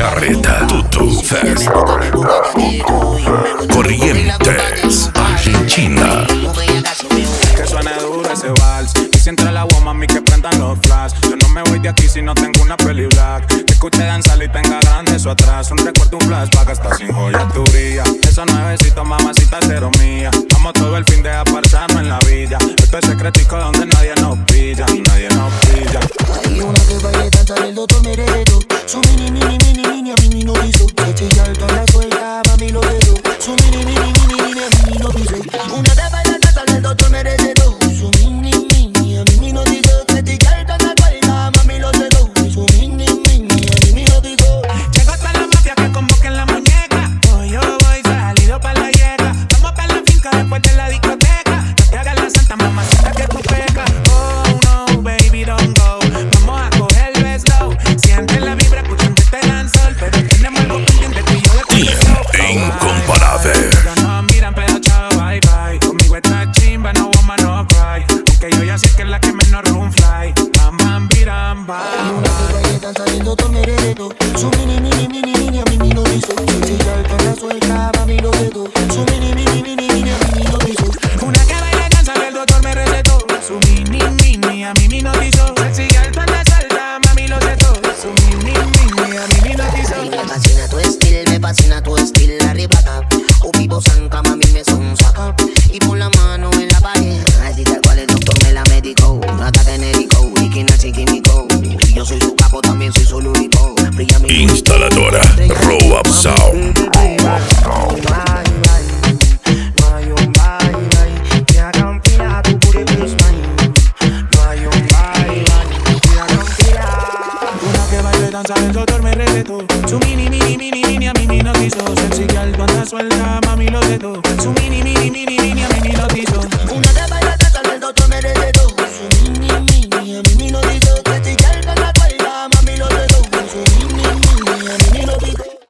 Galarreta, Tutu Fest, Corrientes, Argentina. Que suene duro ese vals. Y si entra la agua, mami, que prendan los flash. Yo no me voy de aquí si no tengo una peli black. Que escuche danzar y tenga grande eso atrás. Un recuerdo, un flashback hasta sin joya tu brilla. Esos nuevecitos, mamacita, cero mía. Vamos todo el fin de apartarnos en la villa. Esto es secretico donde nadie nos pilla. Nadie nos pilla. Hay una que baile danzar, el doctor Meredo. Su mini, mini, mini, mini, a mí no hizo. Eche ya alto la suelta, mami lo dedo. Su mini, mini, mini, mini, a mí no hizo. Una que baile danzar, el doctor Meredo. Su mini, mini, a mí no hizo. Eche ya alto la suelta, mami lo dedo. Su mini, mini, a mí no hizo. Llegó hasta la mafia que convoquen la muñeca. Hoy yo voy salido pa' la yeca. Vamos pa' la finca después de la discoteca. No te hagas la santa, mamacita, que tú pecas. Oh no, baby, don't go. Vamos a coger el beso. Siente la vibra, escuchando este danzol. Pero tenemos algo pendiente tú y yo de Incomparable. no miran, pero chao, bye bye. Conmigo está chimba, no woman, no cry. Aunque yo ya sé que es la que menos room fly. Bam, bam, biram, bam. Una que baile danzar, el doctor Meredo. Su mini, mini, mini, mini, a mí no hizo. Eche ya alto la suelta, mami lo dedo. Su mini, mini, mini, mini, a mí no hizo. Una que baila danza, el doctor me recetó. Su mini, mini, a mí me notizó. Sexy alto en la salsa, mami lo setó. Su mini, mini, a mí me notizó. Me fascina tu estilo, me fascina tu estilo. Arrebata, o vivo zanca, mami me son saca. Y pon la mano en la pared. Así tal cual el doctor me la medicó. Nada genérico, y que nace químico. Y yo soy su capo, también soy su lúdico. Brilla mi Instaladora Row Up Sound. Una que baile danza, el doctor me recetó. Su mini, mini, mini, mini, a mí me notizó. Sexy alto en la suelta, mami lo setó. Su mini, mini, mini, mini, a mí